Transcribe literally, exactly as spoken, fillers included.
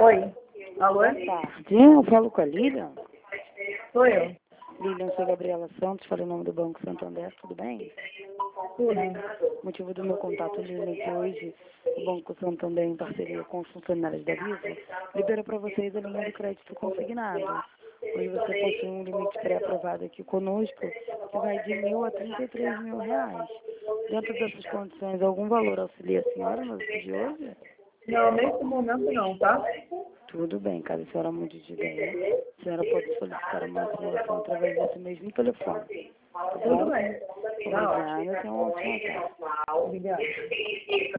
Oi. Alô? Boa tarde. Eu falo com a Lilian. Sou eu. Lilian, sou Gabriela Santos, falo em nome do Banco Santander, tudo bem? Tudo. O motivo do meu contato, Lilian, é que hoje o Banco Santander, em parceria com os funcionários da Visa, libera para vocês a linha do crédito consignado. Hoje você possui um limite pré-aprovado aqui conosco, que vai de mil a trinta e três mil reais. Dentro dessas condições, algum valor auxilia a senhora no dia de hoje? Não, nesse momento não, tá? Tudo bem, caso a senhora mude de ideia, a senhora pode solicitar uma informação através desse mesmo telefone. Tá Tudo bom? bem. Tá ótimo. Obrigada, tenha uma ótima tarde. Obrigada.